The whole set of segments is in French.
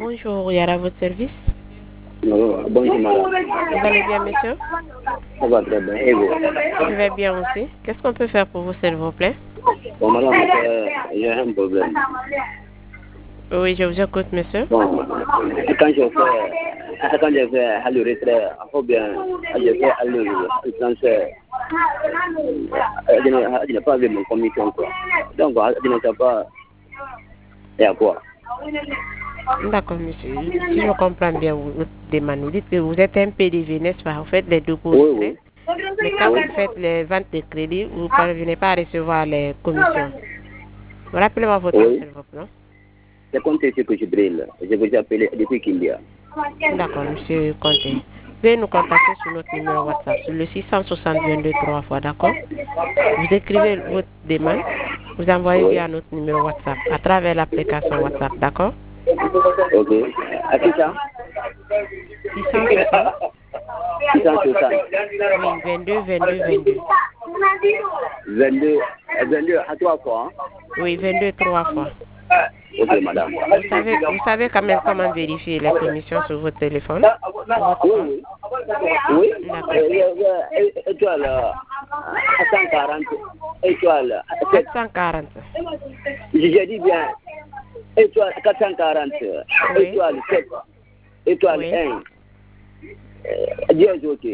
Bonjour, Yara, à votre service. Bonjour madame. Vous allez bien, monsieur? Ça va très bien. Et vous? Je vais bien aussi. Qu'est-ce qu'on peut faire pour vous, s'il vous plaît? Bon madame, j'ai un problème. Oui, je vous écoute, monsieur. Bon, quand j'ai fait le retrait, ou bien j'ai fait le transfert, je n'ai pas vu mon commission quoi. Donc, je ne sais pas et à quoi. D'accord, monsieur. Si je comprends bien votre demande, vous dites que vous êtes un PDV, n'est-ce pas? Vous faites les dépôts de Oui, frais. Mais quand vous faites les ventes de crédit, vous ne parvenez pas à recevoir les commissions. Rappelez-moi votre nom, s'il vous plaît. C'est comme ce que je brille. Je vous ai appelé depuis qu'il y a. D'accord, monsieur Conté. Veuillez nous contacter sur notre numéro WhatsApp, sur le 662 3 fois, d'accord? Vous écrivez votre demande, vous envoyez via notre numéro WhatsApp, à travers l'application WhatsApp, d'accord? Ok. À qui ça? 660. 660. Oui, 22, 22, 22. 22 à 3 fois. Hein? Oui, 22, 3 fois. Ok, madame. Vous savez quand même comment vérifier les commissions sur votre téléphone? Oui, oui. D'accord. Étoile 140. Étoile 440. J'ai dit bien. Étoile 440. Oui. Étoile 7. Étoile Oui. 1. 10 ok.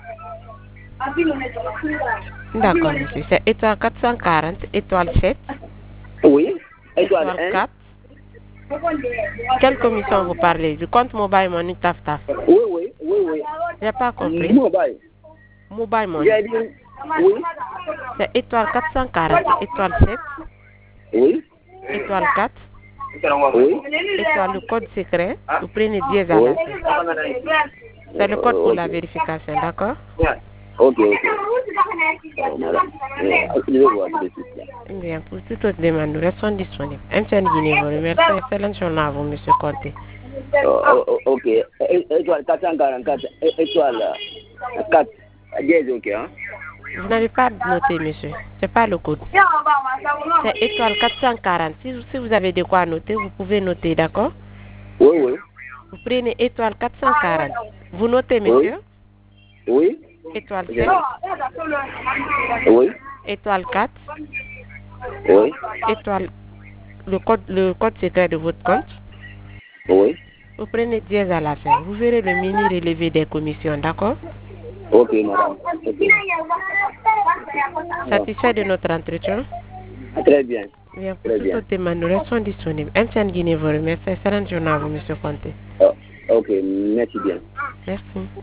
D'accord, monsieur. C'est étoile 440, étoile 7. Oui. Étoile Étoile 1. 4. Quelle commission vous parlez? Du compte mobile money taf taf. Oui. J'ai pas compris. Mobile. Mobile money. J'ai dit oui. C'est étoile 440, étoile 7. Oui. Étoile 4. Oui. Étoile le code secret. Vous prenez 10 à la fin. C'est le code pour la vérification, d'accord? Ok. Madame. Je vais voir tout de suite. Bien, pour toute autre demande, nous restons disponibles. MTN Guinée vous remercie. Excellente journée à vous, monsieur Conté. Ok. Étoile 444. Étoile 4. 10 ok. Hein? Vous n'avez pas noté, monsieur. C'est pas le code. C'est étoile 440. Si vous avez de quoi noter, vous pouvez noter, d'accord? Oui. Vous prenez étoile 440. Vous notez, monsieur? Oui. Étoile 7. Oui. Étoile 4. Oui. Étoile, le code secret de votre compte. Oui. Vous prenez 10 à la fin. Vous verrez le mini relevé des commissions, d'accord? Ok, madame. Okay. Satisfait de notre entretien? Très bien. Bien, pour toute autre demande, nous restons disponibles. MTN Guinée vous remercie. Excellente journée à vous, monsieur Conté. Ok, merci bien. Merci.